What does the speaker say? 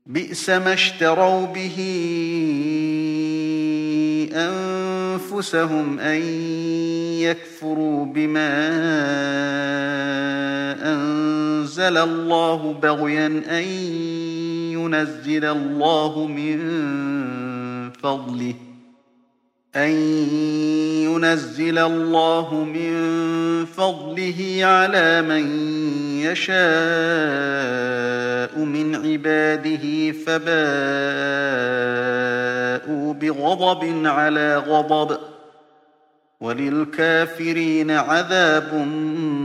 بئس ما اشتروا به أنفسهم أن يكفروا بما أنزل الله بغيا أن ينزل الله من فضله على من يشاء من عباده فباءوا بغضب على غضب وللكافرين عذاب